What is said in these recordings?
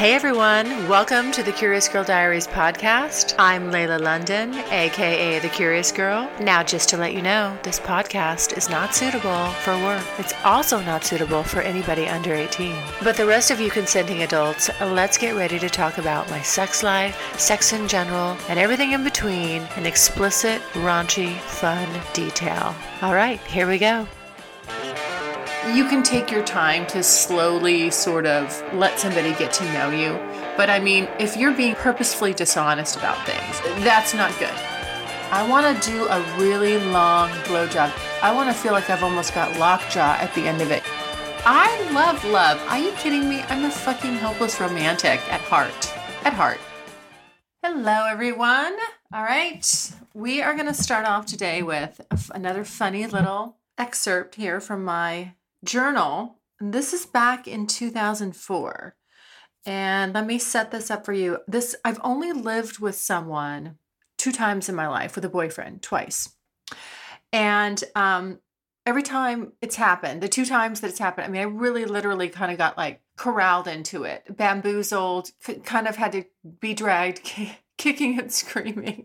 Hey everyone, welcome to the Curious Girl Diaries podcast. I'm Layla London, aka The Curious Girl. Now, just to let you know, this podcast is not suitable for work. It's also not suitable for anybody under 18. But the rest of you consenting adults, let's get ready to talk about my sex life, sex in general, and everything in between in explicit, raunchy, fun detail. All right, here we go. You can take your time to slowly sort of let somebody get to know you. But I mean, if you're being purposefully dishonest about things, that's not good. I want to do a really long blowjob. I want to feel like I've almost got lockjaw at the end of it. I love love. Are you kidding me? I'm a fucking hopeless romantic at heart. At heart. Hello, everyone. All right. We are going to start off today with another funny little excerpt here from my journal. This is back in 2004. And let me set this up for you. I've only lived with someone 2 times in my life, with a boyfriend, twice. And every time it's happened, the 2 times that it's happened, I mean, I really literally kind of got like corralled into it, bamboozled, kind of had to be dragged, kicking and screaming.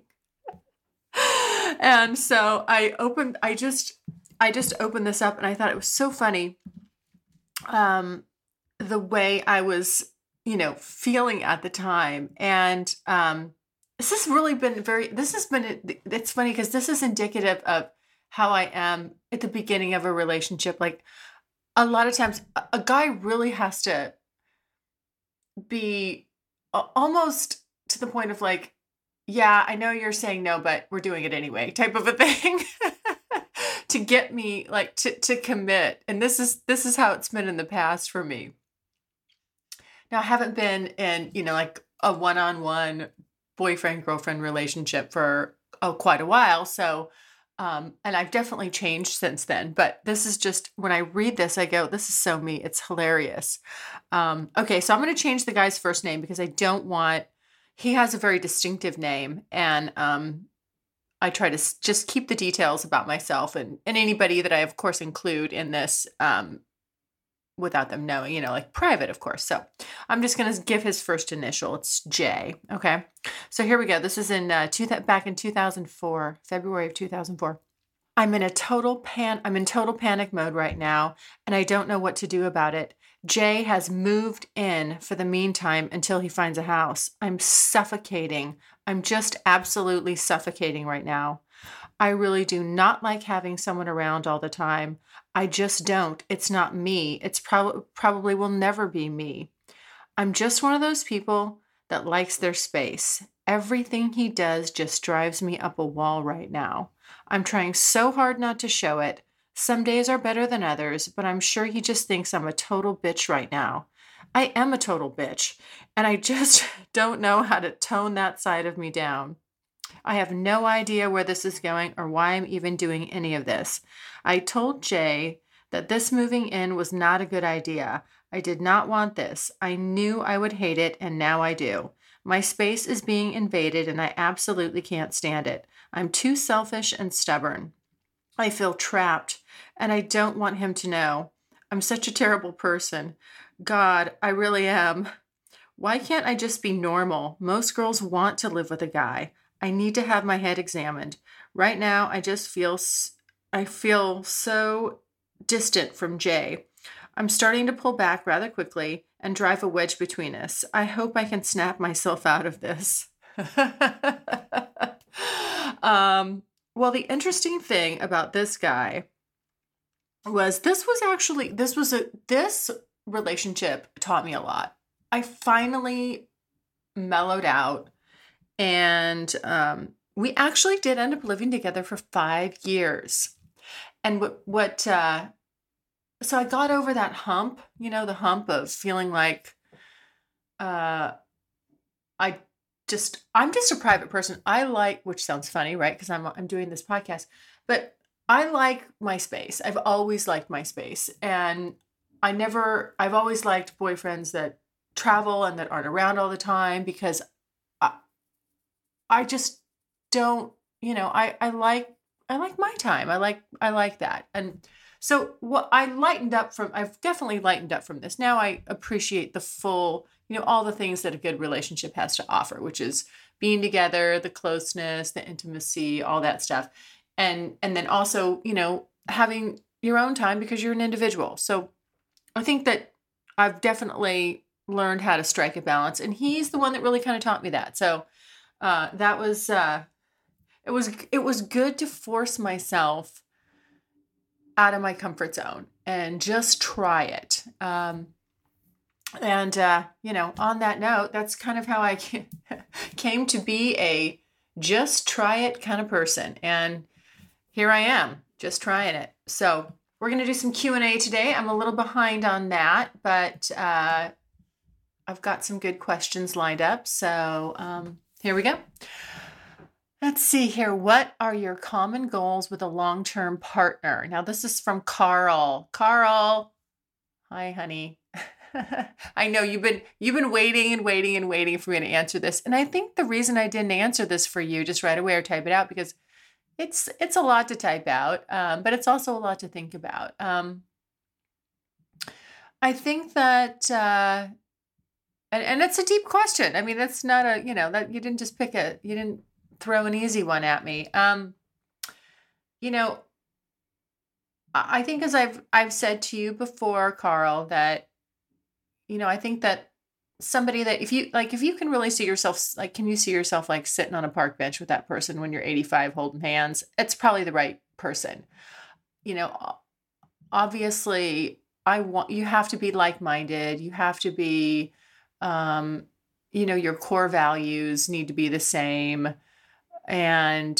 And so I just opened this up and I thought it was so funny, the way I was, feeling at the time. And it's funny because this is indicative of how I am at the beginning of a relationship. Like a lot of times a guy really has to be almost to the point of like, yeah, I know you're saying no, but we're doing it anyway, type of a thing. To get me like to commit. And this is how it's been in the past for me. Now I haven't been in, like a one-on-one boyfriend-girlfriend relationship for quite a while. So, and I've definitely changed since then, but this is just, when I read this, I go, this is so me. It's hilarious. Okay. So I'm going to change the guy's first name because he has a very distinctive name, and, I try to just keep the details about myself and anybody that I, of course, include in this without them knowing, like private, of course. So I'm just going to give his first initial. It's J. Okay. So here we go. This is back in 2004, February of 2004. I'm in total panic mode right now, and I don't know what to do about it. Jay has moved in for the meantime until he finds a house. I'm suffocating. I'm just absolutely suffocating right now. I really do not like having someone around all the time. I just don't. It's not me. It's probably will never be me. I'm just one of those people that likes their space. Everything he does just drives me up a wall right now. I'm trying so hard not to show it. Some days are better than others, but I'm sure he just thinks I'm a total bitch right now. I am a total bitch, and I just don't know how to tone that side of me down. I have no idea where this is going or why I'm even doing any of this. I told Jay that this moving in was not a good idea. I did not want this. I knew I would hate it, and now I do. My space is being invaded, and I absolutely can't stand it. I'm too selfish and stubborn. I feel trapped, and I don't want him to know. I'm such a terrible person. God, I really am. Why can't I just be normal? Most girls want to live with a guy. I need to have my head examined. Right now, I feel so distant from Jay. I'm starting to pull back rather quickly and drive a wedge between us. I hope I can snap myself out of this. Well, the interesting thing about this guy was this relationship taught me a lot. I finally mellowed out, and we actually did end up living together for 5 years. And so I got over that hump, the hump of feeling like I'm just a private person. Which sounds funny, right? Because I'm doing this podcast, but I like my space. I've always liked my space, and I've always liked boyfriends that travel and that aren't around all the time, because I just don't, I like my time. I like that. And so I've definitely lightened up from this. Now I appreciate the full all the things that a good relationship has to offer, which is being together, the closeness, the intimacy, all that stuff. And then also, having your own time because you're an individual. So I think that I've definitely learned how to strike a balance, and he's the one that really kind of taught me that. So that was it was good to force myself out of my comfort zone and just try it. And on that note, that's kind of how I came to be a just try it kind of person. And here I am, just trying it. So we're going to do some Q&A today. I'm a little behind on that, but I've got some good questions lined up. So here we go. Let's see here. What are your common goals with a long-term partner? Now, this is from Carl. Carl, hi, honey. I know you've been waiting and waiting and waiting for me to answer this. And I think the reason I didn't answer this for you just right away or type it out, because it's a lot to type out, but it's also a lot to think about. I think that, and it's a deep question. I mean, that's not that you didn't just you didn't throw an easy one at me. I think, as I've said to you before, Carl, that, I think that somebody that if you can really see yourself, like, can you see yourself like sitting on a park bench with that person when you're 85 holding hands? It's probably the right person. Obviously you have to be like-minded. You have to be, your core values need to be the same. And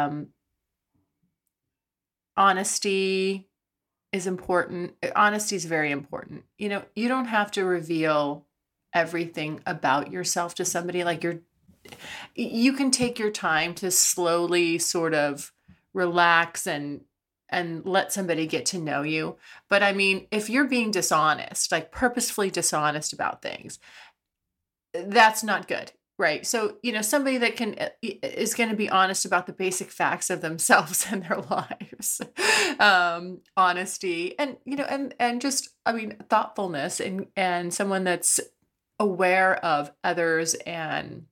honesty is important. Honesty is very important. You don't have to reveal everything about yourself to somebody. Like, you can take your time to slowly sort of relax and let somebody get to know you. But I mean, if you're being dishonest, like purposefully dishonest about things, that's not good. Right. So, somebody that is going to be honest about the basic facts of themselves and their lives, honesty, and, and just, thoughtfulness, and someone that's aware of others and,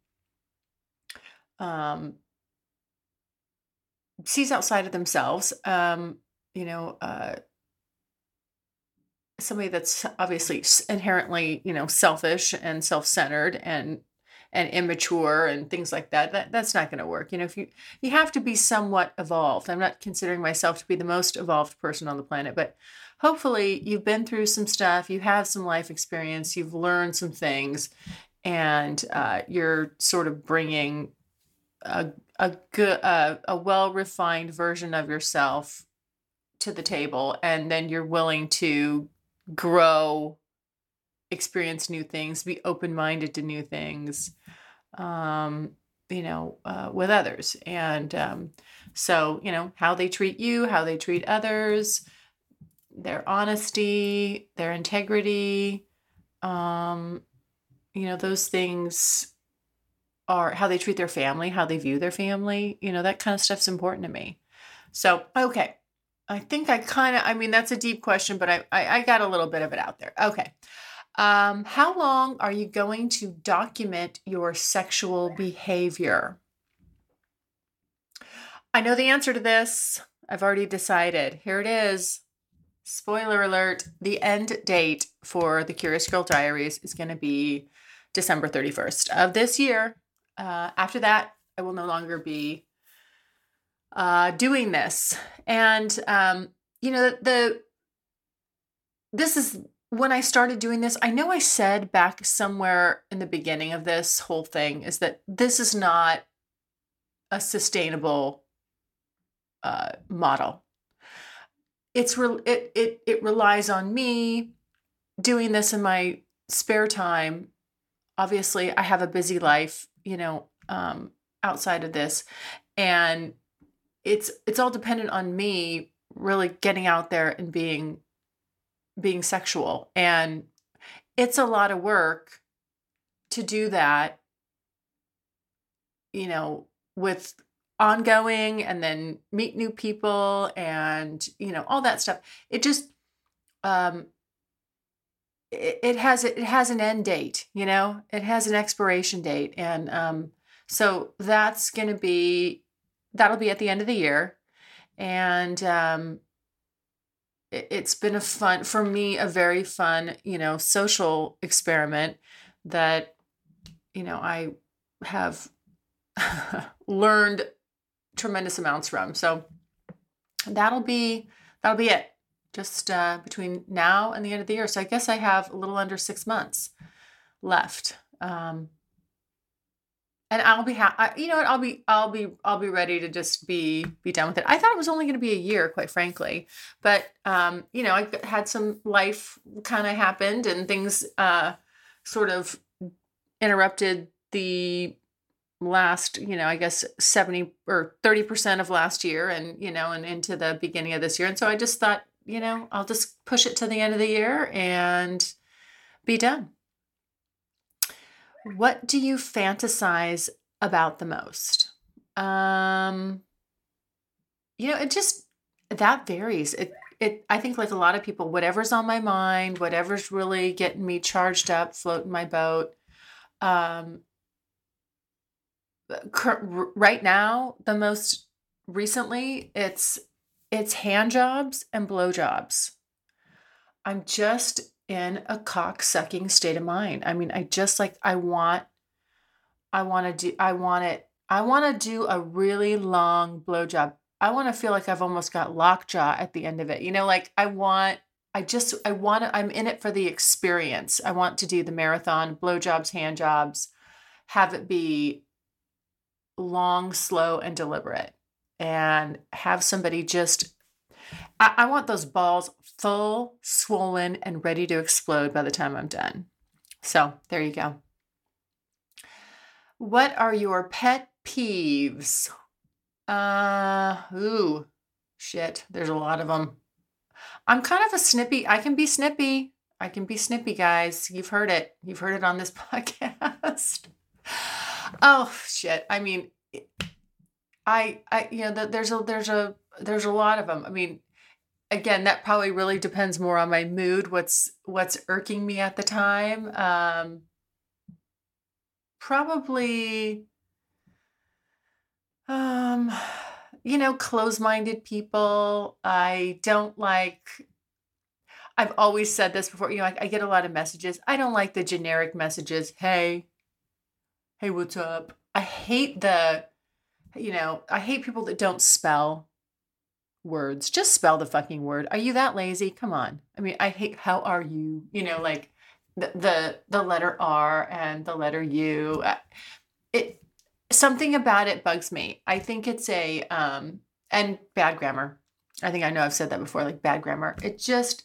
sees outside of themselves, somebody that's obviously inherently, selfish and self-centered and immature and things like that. That's not going to work. If you have to be somewhat evolved. I'm not considering myself to be the most evolved person on the planet, but hopefully you've been through some stuff, you have some life experience, you've learned some things, and you're sort of bringing a well-refined version of yourself to the table, and then you're willing to grow, experience new things, be open-minded to new things, with others. And so, how they treat you, how they treat others, their honesty, their integrity, those things are how they treat their family, how they view their family, that kind of stuff's important to me. So, okay. I think that's a deep question, but I got a little bit of it out there. Okay. How long are you going to document your sexual behavior? I know the answer to this. I've already decided. Here it is. Spoiler alert. The end date for the Curious Girl Diaries is going to be December 31st of this year. After that, I will no longer be doing this. And, this is when I started doing this. I know I said back somewhere in the beginning of this whole thing is that this is not a sustainable model. It relies on me doing this in my spare time. Obviously, I have a busy life, outside of this, and it's all dependent on me really getting out there and being sexual. And it's a lot of work to do that, with ongoing, and then meet new people and, all that stuff. It just, it has an end date, it has an expiration date. And so that'll be at the end of the year. And it's been for me, a very fun, social experiment that, I have learned tremendous amounts from. So that'll be it, just between now and the end of the year. So I guess I have a little under 6 months left. And I'll be you know what? I'll be ready to just be done with it. I thought it was only going to be a year, quite frankly, but I had some life kind of happened, and things sort of interrupted the last, I guess 70 or 30% of last year, and and into the beginning of this year. And so I just thought, I'll just push it to the end of the year and be done. What do you fantasize about the most? It just, that varies. I think, like a lot of people, whatever's on my mind, whatever's really getting me charged up, floating my boat. Right now, the most recently, it's hand jobs and blow jobs. I'm just in a cock-sucking state of mind. I mean, I want to do a really long blowjob. I want to feel like I've almost got lockjaw at the end of it. I'm in it for the experience. I want to do the marathon, blowjobs, hand jobs, have it be long, slow, and deliberate, and have somebody I want those balls full, swollen, and ready to explode by the time I'm done. So there you go. What are your pet peeves? Shit. There's a lot of them. I'm kind of a snippy. I can be snippy, guys. You've heard it. You've heard it on this podcast. Oh shit. I mean, there's a lot of them. I mean, again, that probably really depends more on my mood. What's irking me at the time. Probably, close-minded people. I don't like, I've always said this before, I get a lot of messages. I don't like the generic messages. Hey, what's up? I hate I hate people that don't spell words. Just spell the fucking word. Are you that lazy? Come on. I mean, I hate, how are you? Like the letter R and the letter U. Something about it bugs me. I think it's and bad grammar. I think I know I've said that before, like bad grammar. It just,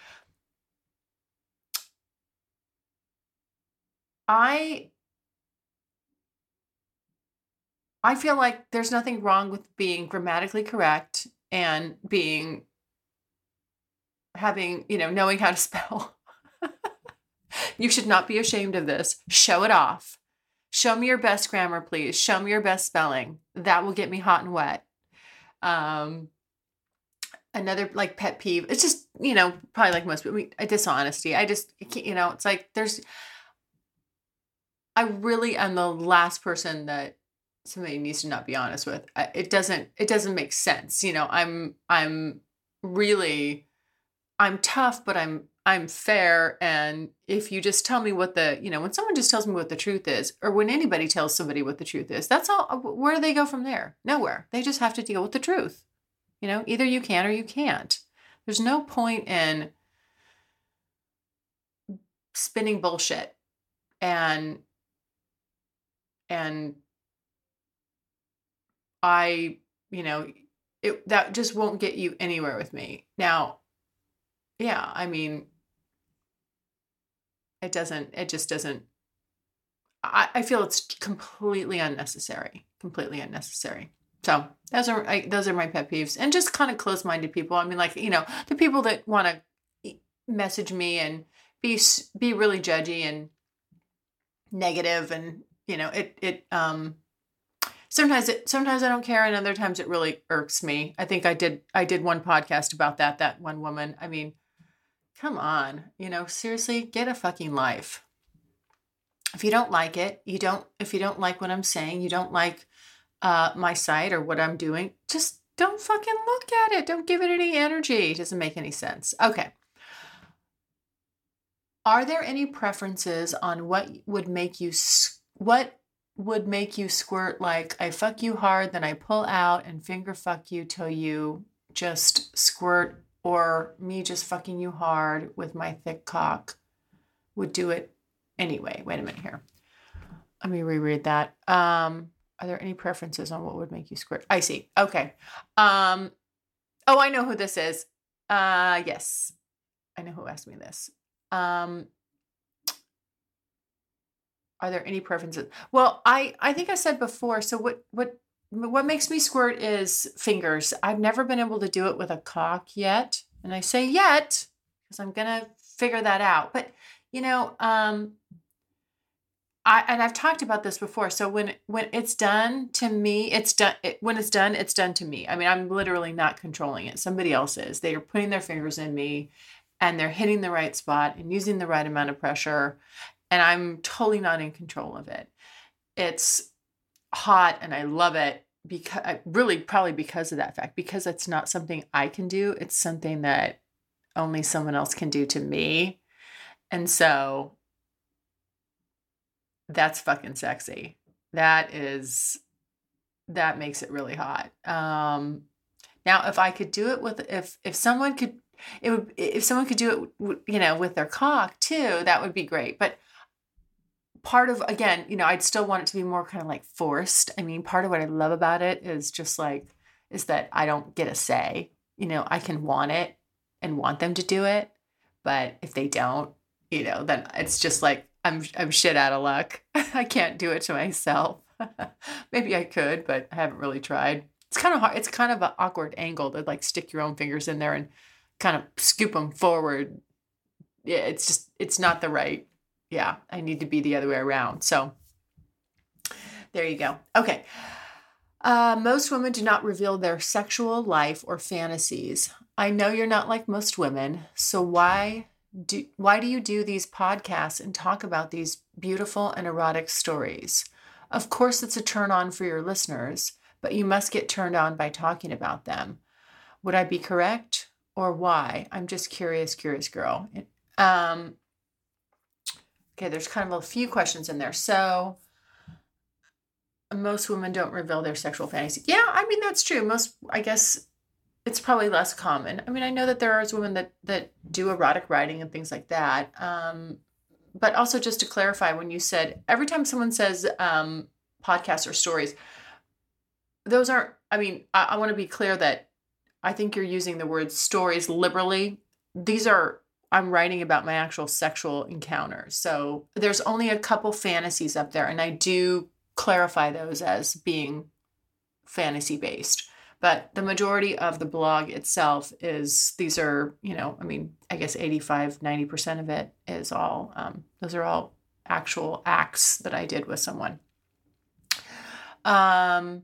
I feel like there's nothing wrong with being grammatically correct and knowing how to spell. You should not be ashamed of this. Show it off. Show me your best grammar, please. Show me your best spelling. That will get me hot and wet. Another like pet peeve. It's just, probably like most people, dishonesty. I just, it's like I really am the last person that somebody needs to not be honest with. It doesn't make sense. I'm tough, but I'm fair. And if you just tell me when someone just tells me what the truth is, or when anybody tells somebody what the truth is, that's all. Where do they go from there? Nowhere. They just have to deal with the truth. Either you can or you can't. There's no point in spinning bullshit and that just won't get you anywhere with me. Now, yeah, I mean, it just doesn't, I feel it's completely unnecessary. So those are my pet peeves, and just kind of close-minded people. I mean, like, the people that want to message me and be really judgy and negative, and sometimes I don't care, and other times it really irks me. I think I did one podcast about that one woman. I mean, Come on. Seriously, get a fucking life. If you don't like it, if you don't like what I'm saying, you don't like my site or what I'm doing, just don't fucking look at it. Don't give it any energy. It doesn't make any sense. Okay. Are there any preferences on what would make you squirt like I fuck you hard, then I pull out and finger fuck you till you just squirt, or me just fucking you hard with my thick cock would do it anyway? Wait a minute here. Let me reread that. Are there any preferences on what would make you squirt? I see. Okay. Oh, I know who this is. Yes. I know who asked me this. Are there any preferences? Well, I think I said before, so what makes me squirt is fingers. I've never been able to do it with a cock yet. And I say yet, because I'm going to figure that out. But, I've talked about this before. So when it's done to me, it's done. When it's done to me. I mean, I'm literally not controlling it. Somebody else is. They are putting their fingers in me, and they're hitting the right spot and using the right amount of pressure. And I'm totally not in control of it. It's hot and I love it, probably because of that fact, because it's not something I can do. It's something that only someone else can do to me. And so that's fucking sexy. That makes it really hot. Now, if I could do it if someone could, if someone could do it, with their cock too, that would be great. But part of, again, I'd still want it to be more kind of like forced. I mean, part of what I love about it is that I don't get a say. I can want it and want them to do it. But if they don't, then it's just like, I'm shit out of luck. I can't do it to myself. Maybe I could, but I haven't really tried. It's kind of hard. It's kind of an awkward angle to like stick your own fingers in there and kind of scoop them forward. Yeah, it's not the right. Yeah, I need to be the other way around. So there you go. Okay. Most women do not reveal their sexual life or fantasies. I know you're not like most women. So why do you do these podcasts and talk about these beautiful and erotic stories? Of course, it's a turn on for your listeners, but you must get turned on by talking about them. Would I be correct, or why? I'm just curious girl. Okay, there's kind of a few questions in there. So most women don't reveal their sexual fantasy. Yeah, I mean, that's true. I guess it's probably less common. I mean, I know that there are women that do erotic writing and things like that. But also, just to clarify, when you said, every time someone says podcasts or stories, those aren't, I mean, I want to be clear that I think you're using the word stories liberally. I'm writing about my actual sexual encounters. So there's only a couple fantasies up there, and I do clarify those as being fantasy based. But the majority of the blog itself these are, I guess 85, 90% of it is all, those are all actual acts that I did with someone. And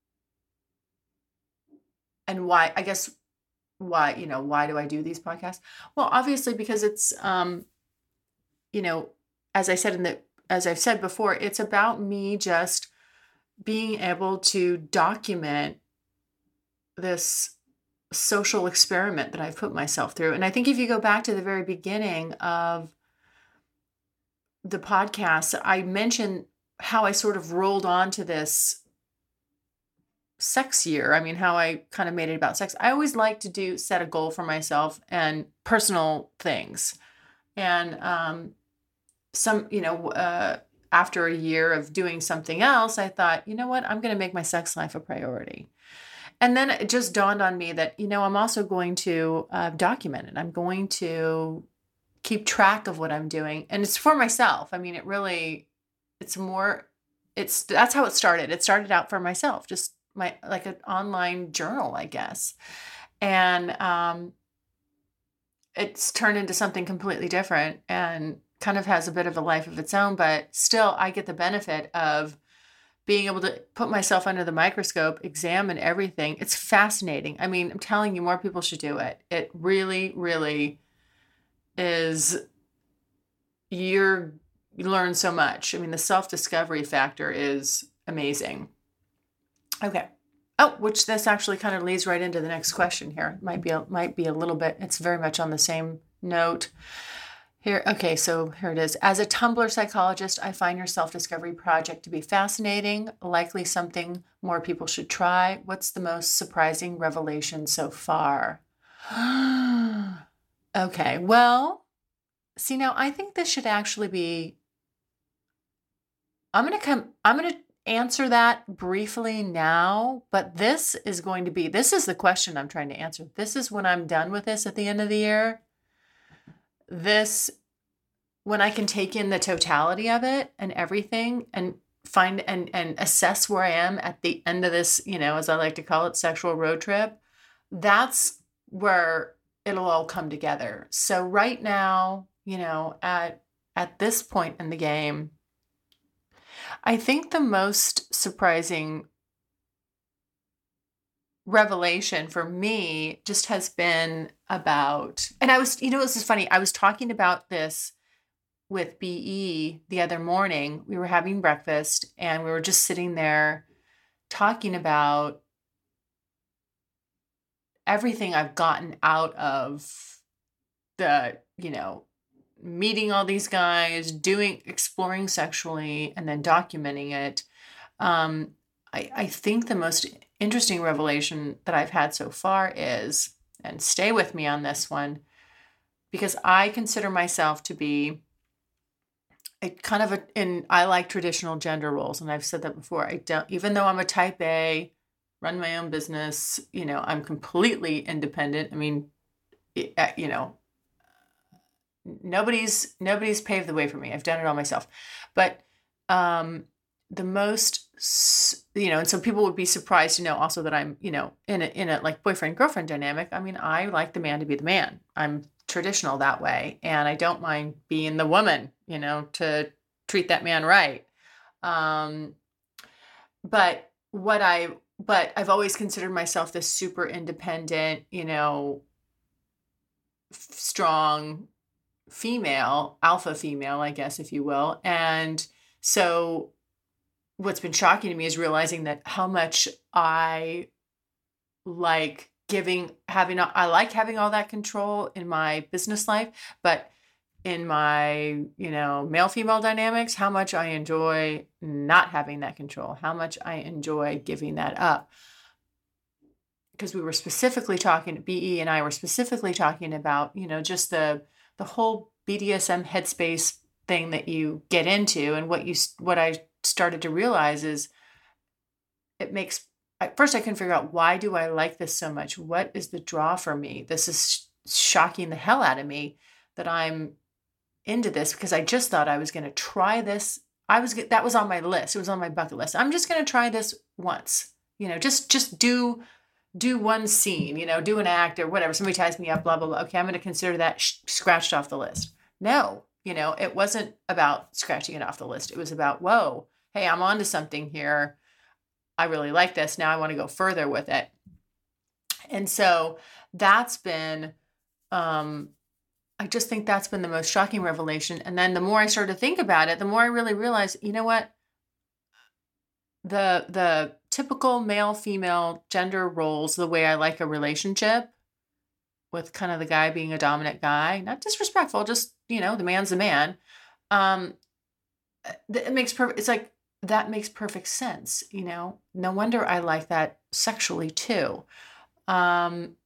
why do I do these podcasts? Well, obviously because it's, as I've said before, it's about me just being able to document this social experiment that I've put myself through. And I think if you go back to the very beginning of the podcast, I mentioned how I sort of rolled onto this sex year. I mean, how I kind of made it about sex. I always like to set a goal for myself and personal things. And after a year of doing something else, I thought, you know what, I'm going to make my sex life a priority. And then it just dawned on me that, I'm also going to document it. I'm going to keep track of what I'm doing. And it's for myself. I mean, that's how it started. It started out for myself, just like an online journal, I guess. And it's turned into something completely different and kind of has a bit of a life of its own, but still I get the benefit of being able to put myself under the microscope, examine everything. It's fascinating. I mean, I'm telling you, more people should do it. It really, really is you learn so much. I mean, the self-discovery factor is amazing. Okay. Oh, which this actually kind of leads right into the next question here. Might be a little bit, it's very much on the same note. Here, okay, so here it is. As a Tumblr psychologist, I find your self-discovery project to be fascinating, likely something more people should try. What's the most surprising revelation so far? Okay, well, see now I think this should actually be, I'm going to answer that briefly now, but this is the question I'm trying to answer. This is when I'm done with this at the end of the year. When I can take in the totality of it and everything and find and assess where I am at the end of this, as I like to call it, sexual road trip, that's where it'll all come together. So right now, at this point in the game, I think the most surprising revelation for me just has been about, and this is funny. I was talking about this with BE the other morning. We were having breakfast and we were just sitting there talking about everything I've gotten out of the, meeting all these guys, exploring sexually and then documenting it. I think the most interesting revelation that I've had so far is, and stay with me on this one, because I consider myself to be I like traditional gender roles. And I've said that before. Even though I'm a type A, run my own business, I'm completely independent. I mean, nobody's paved the way for me. I've done it all myself. But the most, and so people would be surprised to know also that I'm, in a like boyfriend girlfriend dynamic. I mean, I like the man to be the man. I'm traditional that way, and I don't mind being the woman, to treat that man right. But I've always considered myself this super independent, strong female, alpha female, I guess, if you will. And so what's been shocking to me is realizing that how much I like having all that control in my business life, but in my, male female dynamics, how much I enjoy not having that control, how much I enjoy giving that up. Because we were specifically talking, BE and I were specifically talking about, just the whole BDSM headspace thing that you get into. And what I started to realize is at first I couldn't figure out, why do I like this so much? What is the draw for me? This is shocking the hell out of me that I'm into this, because I just thought I was going to try this. That was on my list. It was on my bucket list. I'm just going to try this once, just do one scene, do an act or whatever. Somebody ties me up, blah, blah, blah. Okay, I'm going to consider that scratched off the list. No, it wasn't about scratching it off the list. It was about, whoa, hey, I'm onto something here. I really like this. Now I want to go further with it. And so that's been, I just think that's been the most shocking revelation. And then the more I started to think about it, the more I really realized, you know what? The typical male-female gender roles, the way I like a relationship, with kind of the guy being a dominant guy, not disrespectful, just, the man's the man. It makes it's like, that makes perfect sense. No wonder I like that sexually too. And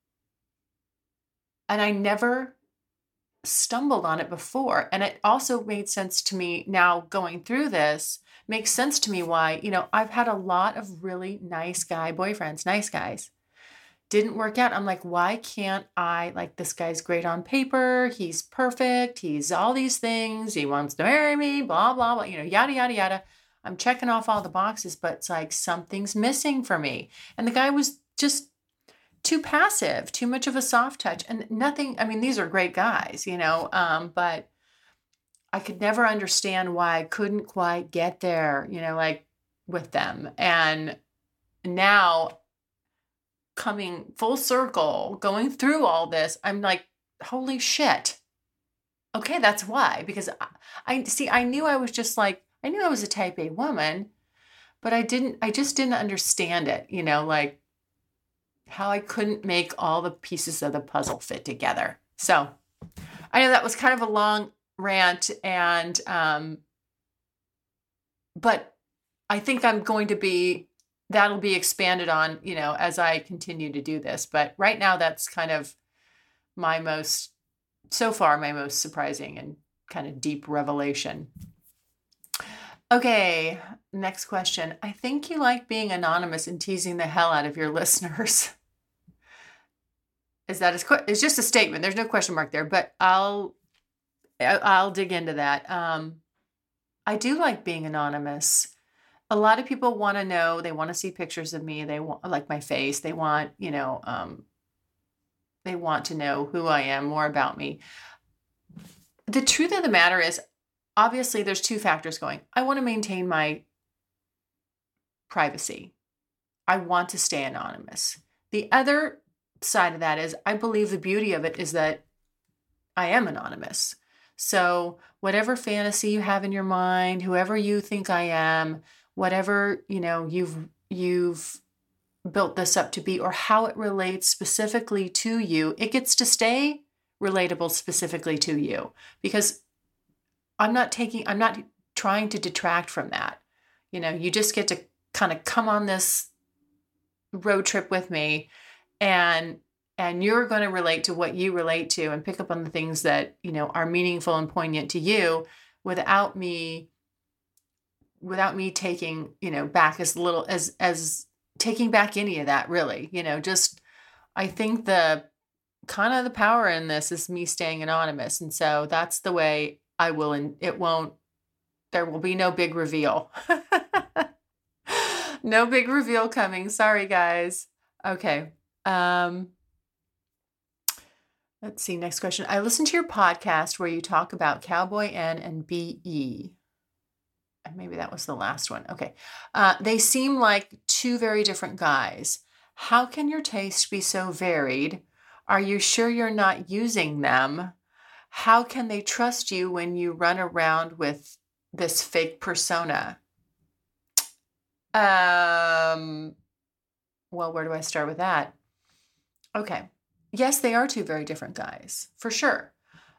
I never stumbled on it before. And it also made sense to me now going through this, makes sense to me why, I've had a lot of really nice guy boyfriends, nice guys. Didn't work out. I'm like, why can't I, like, this guy's great on paper. He's perfect. He's all these things. He wants to marry me, blah, blah, blah, yada, yada, yada. I'm checking off all the boxes, but it's like something's missing for me. And the guy was just too passive, too much of a soft touch, and nothing. I mean, these are great guys, but I could never understand why I couldn't quite get there, like with them. And now coming full circle, going through all this, I'm like, holy shit, Okay, that's why. Because I see, I knew I was just like, I knew I was a type A woman, but I just didn't understand it, like how I couldn't make all the pieces of the puzzle fit together. So I know that was kind of a long rant, and but I think that'll be expanded on, as I continue to do this. But right now, that's kind of so far, my most surprising and kind of deep revelation. Okay, next question. I think you like being anonymous and teasing the hell out of your listeners. It's just a statement. There's no question mark there, but I'll dig into that. I do like being anonymous. A lot of people want to know, they want to see pictures of me. They want, like, my face. They want, they want to know who I am, more about me. The truth of the matter is, obviously, there's two factors going. I want to maintain my privacy. I want to stay anonymous. The other side of that is, I believe the beauty of it is that I am anonymous. So whatever fantasy you have in your mind, whoever you think I am, whatever, you've built this up to be, or how it relates specifically to you, it gets to stay relatable specifically to you, because I'm not trying to detract from that. You just get to kind of come on this road trip with me, and you're going to relate to what you relate to and pick up on the things that, are meaningful and poignant to you, without me taking, back as little as taking back any of that, really. I think the kind of the power in this is me staying anonymous. And so that's the way I will, and there will be no big reveal. No big reveal coming. Sorry, guys. Okay. Let's see. Next question. I listened to your podcast where you talk about Cowboy N and BE. And maybe that was the last one. Okay. They seem like two very different guys. How can your taste be so varied? Are you sure you're not using them? How can they trust you when you run around with this fake persona? Well, where do I start with that? Okay. Yes, they are two very different guys, for sure.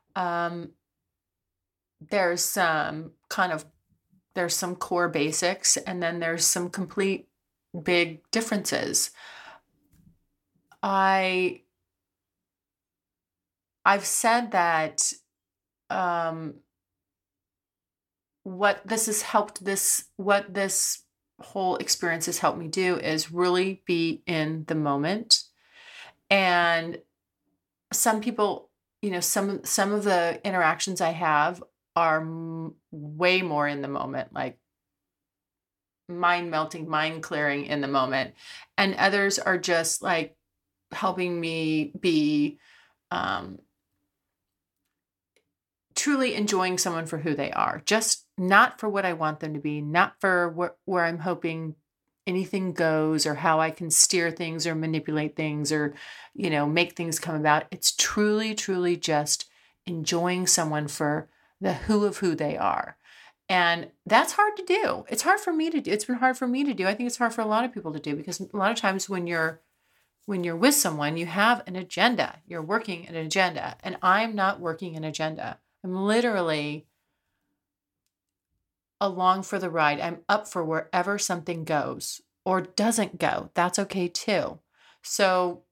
There's some core basics, and then there's some complete big differences. I've said that what this whole experience has helped me do is really be in the moment. And some people, some of the interactions I have are way more in the moment, like mind melting, mind clearing in the moment. And others are just like helping me be truly enjoying someone for who they are, just not for what I want them to be, not for where I'm hoping anything goes, or how I can steer things or manipulate things, or, make things come about. It's truly, truly just enjoying someone for the who they are. And that's hard to do. It's hard for me to do. It's been hard for me to do. I think it's hard for a lot of people to do, because a lot of times when you're with someone, you have an agenda. You're working an agenda, and I'm not working an agenda. I'm literally along for the ride. I'm up for wherever something goes or doesn't go. That's okay too. So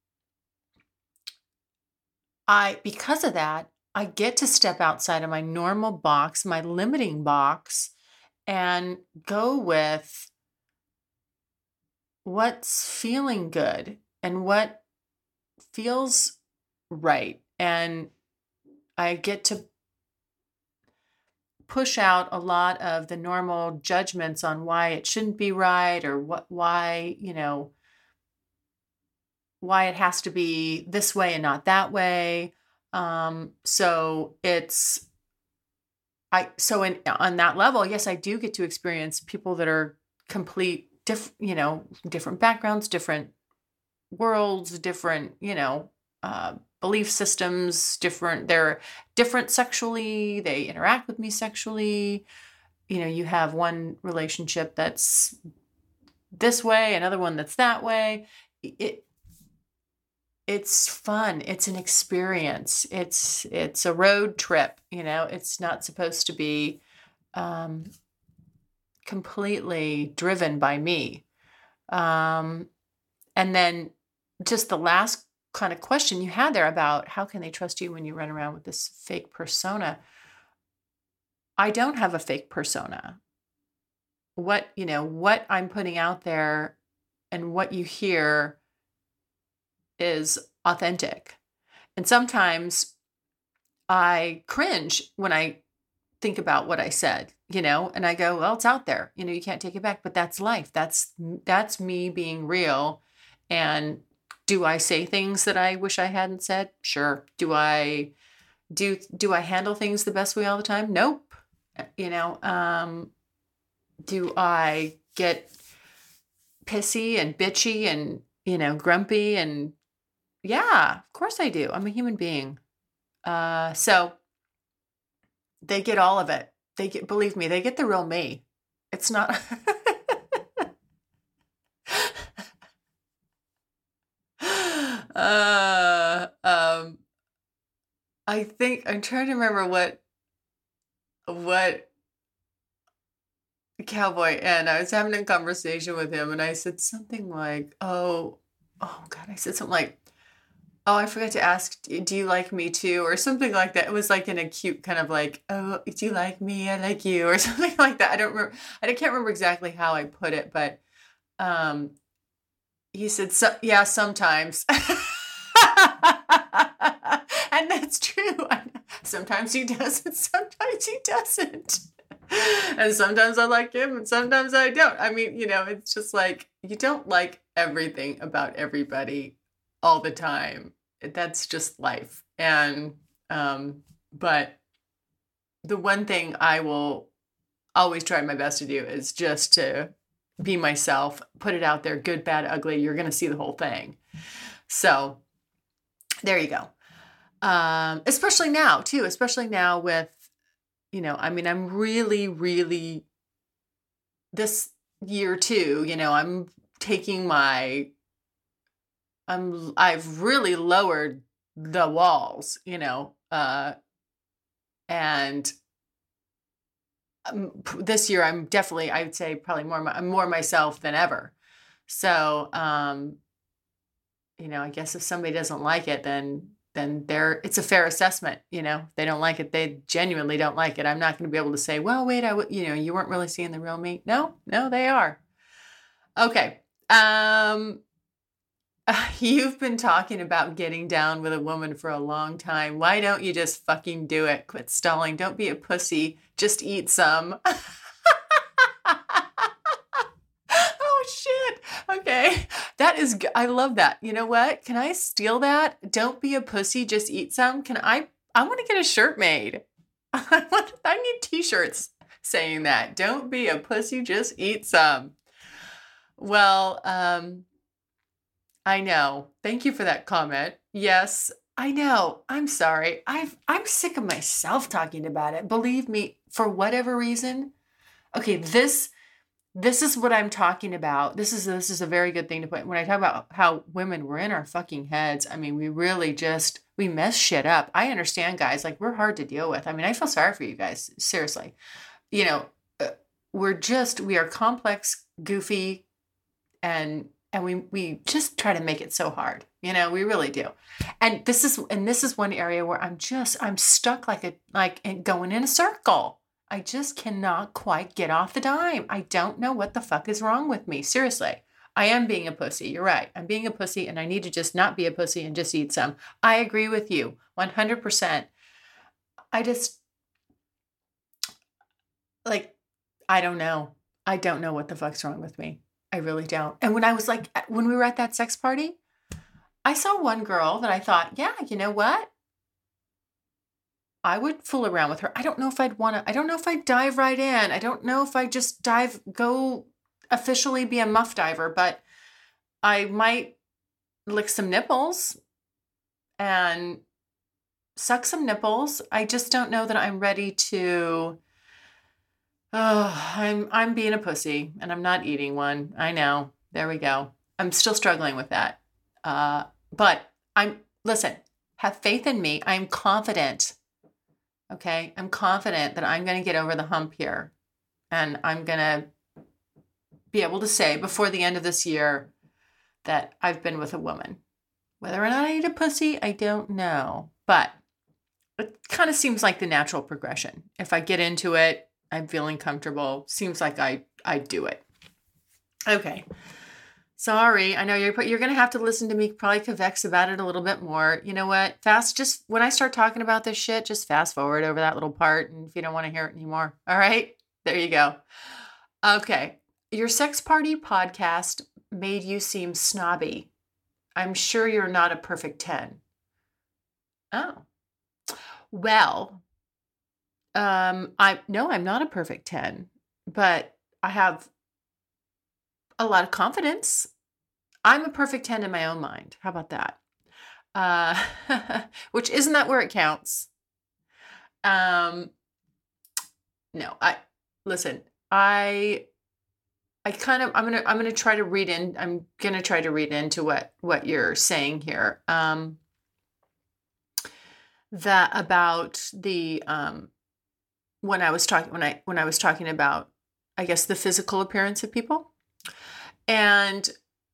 because of that, I get to step outside of my normal box, my limiting box, and go with what's feeling good and what feels right. And I get to push out a lot of the normal judgments on why it shouldn't be right, or why it has to be this way and not that way. So on that level, yes, I do get to experience people that are different backgrounds, different worlds, different, belief systems, they're different sexually, they interact with me sexually. You have one relationship that's this way, another one that's that way. It's fun. It's an experience. It's a road trip. It's not supposed to be completely driven by me. And then just the last kind of question you had there about how can they trust you when you run around with this fake persona? I don't have a fake persona. What I'm putting out there and what you hear is authentic. And sometimes I cringe when I think about what I said, and I go, well, it's out there, you can't take it back, but that's life. That's me being real. And do I say things that I wish I hadn't said? Sure. Do I handle things the best way all the time? Nope. Do I get pissy and bitchy and, grumpy? And yeah, of course I do. I'm a human being. So they get all of it. Believe me, they get the real me. It's not. I think I'm trying to remember what cowboy, and I was having a conversation with him, and I said something like, oh God, I said something like, oh, I forgot to ask, do you like me too? Or something like that. It was like in a cute kind of like, oh, do you like me? I like you, or something like that. I don't remember. I can't remember exactly how I put it, but he said, yeah, sometimes. And that's true. Sometimes he does, and sometimes he doesn't. And sometimes I like him, and sometimes I don't. I mean, it's just like, you don't like everything about everybody all the time. That's just life. And, but the one thing I will always try my best to do is just to be myself, put it out there, good, bad, ugly. You're going to see the whole thing. So there you go. Especially now with, I'm really, really this year too, I've really lowered the walls, and this year I would say probably I'm more myself than ever. So, I guess if somebody doesn't like it, then it's a fair assessment. If they don't like it, they genuinely don't like it. I'm not going to be able to say, well, wait, you weren't really seeing the real me. No, they are. Okay. You've been talking about getting down with a woman for a long time. Why don't you just fucking do it? Quit stalling. Don't be a pussy. Just eat some. Oh, shit. Okay. I love that. You know what? Can I steal that? Don't be a pussy. Just eat some. I want to get a shirt made. I need t-shirts saying that. Don't be a pussy. Just eat some. Well, I know. Thank you for that comment. Yes, I know. I'm sorry. I'm sick of myself talking about it. Believe me, for whatever reason. Okay, this is what I'm talking about. This is a very good thing to put. When I talk about how women were in our fucking heads, I mean, we really we mess shit up. I understand, guys. Like, we're hard to deal with. I mean, I feel sorry for you guys. Seriously. We are complex, goofy, and we just try to make it so hard. We really do. And this is one area where I'm stuck like going in a circle. I just cannot quite get off the dime. I don't know what the fuck is wrong with me. Seriously. I am being a pussy. You're right. I'm being a pussy, and I need to just not be a pussy and just eat some. I agree with you 100%. I just, I don't know. I don't know what the fuck's wrong with me. I really don't. And when we were at that sex party, I saw one girl that I thought, yeah, you know what? I would fool around with her. I don't know if I don't know if I'd dive right in. I don't know if I just go officially be a muff diver, but I might lick some nipples. and suck some nipples. I just don't know that I'm ready to. Oh, I'm being a pussy and I'm not eating one. I know. There we go. I'm still struggling with that. But listen, have faith in me. I'm confident. Okay. I'm confident that I'm going to get over the hump here and I'm going to be able to say before the end of this year that I've been with a woman. Whether or not I eat a pussy, I don't know. But it kind of seems like the natural progression. If I get into it, I'm feeling comfortable. Seems like I do it. Okay. Sorry. I know you're going to have to listen to me probably kvex about it a little bit more. You know what? Just when I start talking about this shit, just fast forward over that little part. And if you don't want to hear it anymore. All right. There you go. Okay. Your sex party podcast made you seem snobby. I'm sure you're not a perfect 10. Oh. Well, I'm not a perfect 10, but I have a lot of confidence. I'm a perfect 10 in my own mind. How about that? Which isn't that where it counts? No, listen, I'm going to try to read into what you're saying here. That about the, when I was talking about, I guess, the physical appearance of people. And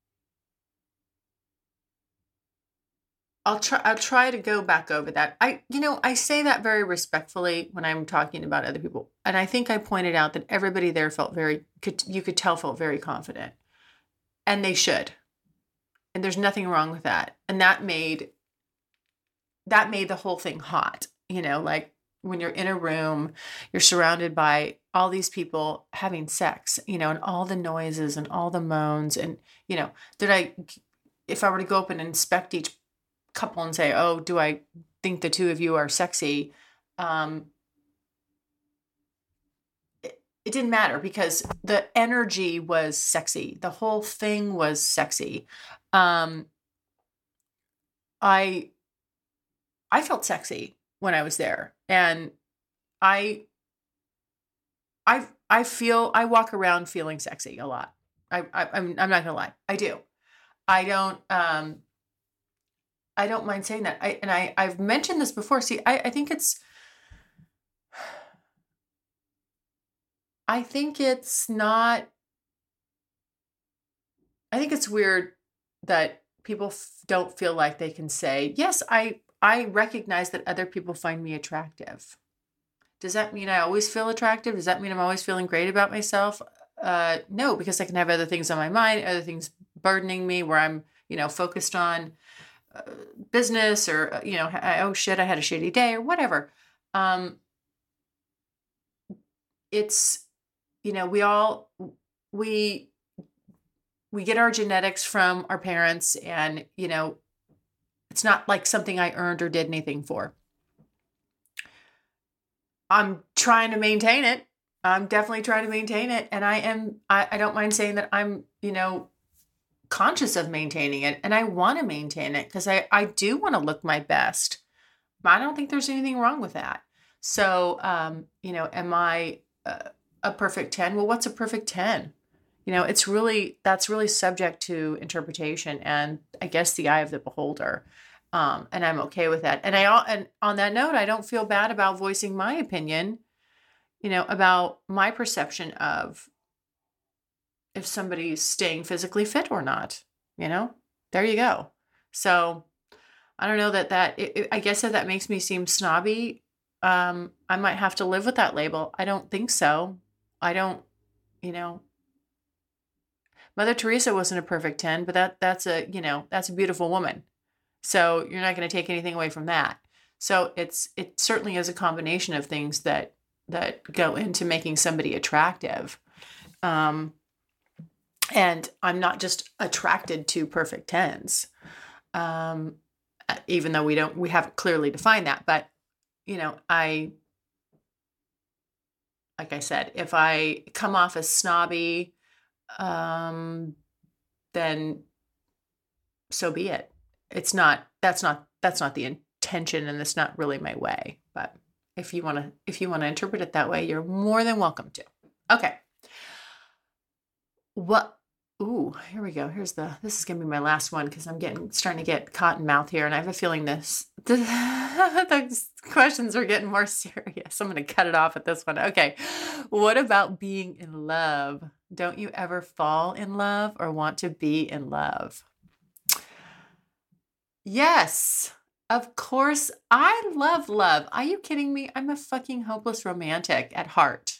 I'll try to go back over that. I say that very respectfully when I'm talking about other people. And I think I pointed out that everybody there felt very confident. And they should. And there's nothing wrong with that. And that made the whole thing hot. Like when you're in a room, you're surrounded by all these people having sex, and all the noises and all the moans. And, if I were to go up and inspect each couple and say, oh, do I think the two of you are sexy? It didn't matter because the energy was sexy. The whole thing was sexy. I felt sexy when I was there, and I walk around feeling sexy a lot. I'm not gonna lie, I do. I don't mind saying that. I've mentioned this before. See, I think it's not. I think it's weird that people don't feel like they can say, yes, I recognize that other people find me attractive. Does that mean I always feel attractive? Does that mean I'm always feeling great about myself? No, because I can have other things on my mind, other things burdening me where I'm, focused on business or, oh shit, I had a shitty day or whatever. It's, we get our genetics from our parents and, it's not like something I earned or did anything for. I'm trying to maintain it. I'm definitely trying to maintain it. And I don't mind saying that I'm, conscious of maintaining it. And I want to maintain it because I do want to look my best. I don't think there's anything wrong with that. So, am I a perfect 10? Well, what's a perfect 10? That's really subject to interpretation and I guess the eye of the beholder. And I'm okay with that. And on that note, I don't feel bad about voicing my opinion, about my perception of if somebody's staying physically fit or not, there you go. So I don't know I guess if that makes me seem snobby, I might have to live with that label. I don't think so. I don't, Mother Teresa wasn't a perfect 10, but that's a beautiful woman. So you're not going to take anything away from that. So it certainly is a combination of things that go into making somebody attractive. And I'm not just attracted to perfect 10s. Even though we haven't clearly defined that, but like I said, if I come off as snobby, then so be it. That's not that's not the intention, and it's not really my way. But if you want to interpret it that way, you're more than welcome to. Okay. Here we go. This is going to be my last one because I'm starting to get cotton mouth here. And I have a feeling the questions are getting more serious. I'm going to cut it off at this one. Okay. What about being in love? Don't you ever fall in love or want to be in love? Yes, of course. I love love. Are you kidding me? I'm a fucking hopeless romantic at heart.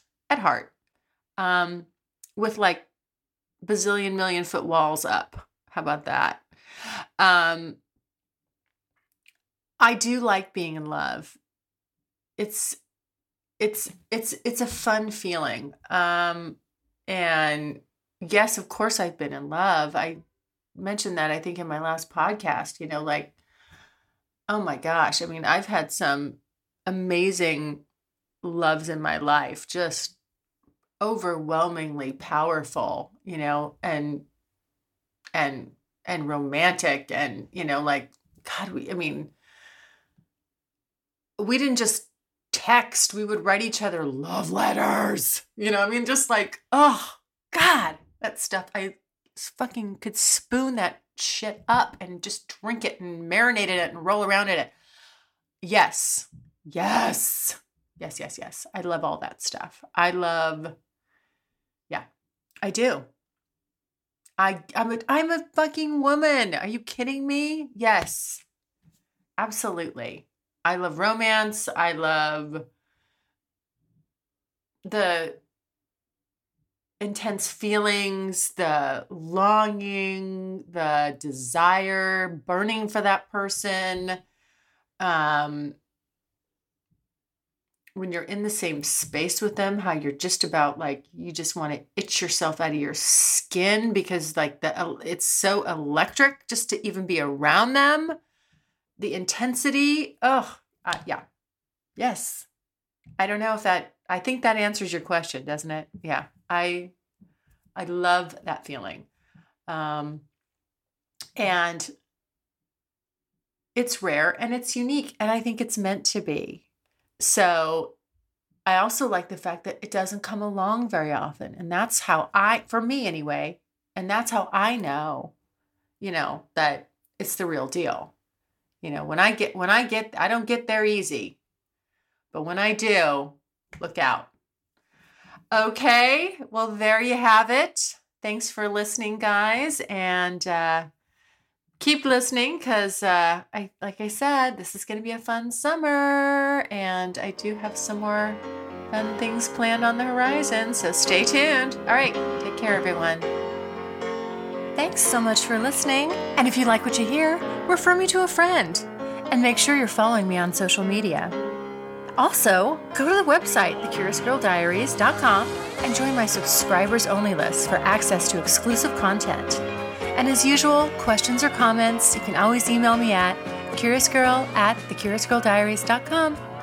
With like bazillion million foot walls up. How about that? I do like being in love. It's a fun feeling. And yes, of course I've been in love. I mentioned that I think in my last podcast, like, oh my gosh. I mean, I've had some amazing loves in my life, just overwhelmingly powerful, and romantic, and, like, God, we didn't just text, we would write each other love letters, just like, oh God, that stuff. I fucking could spoon that shit up and just drink it and marinate in it and roll around in it. Yes. I love all that stuff. I do. I'm a fucking woman. Are you kidding me? Yes, absolutely. I love romance. I love the intense feelings, the longing, the desire, burning for that person. When you're in the same space with them, how you're just about like, you just want to itch yourself out of your skin because like it's so electric just to even be around them. The intensity. Oh, yeah. Yes. I don't know I think that answers your question, doesn't it? Yeah. I love that feeling. And it's rare and it's unique, and I think it's meant to be. So I also like the fact that it doesn't come along very often. And that's how for me anyway, and that's how I know, that it's the real deal. When I don't get there easy, but when I do, look out. Okay. Well, there you have it. Thanks for listening, guys. And, keep listening because, like I said, this is going to be a fun summer, and I do have some more fun things planned on the horizon. So stay tuned. All right. Take care, everyone. Thanks so much for listening. And if you like what you hear, refer me to a friend and make sure you're following me on social media. Also, go to the website, thecuriousgirldiaries.com, and join my subscribers only list for access to exclusive content. And as usual, questions or comments, you can always email me at curiousgirl@thecuriousgirldiaries.com.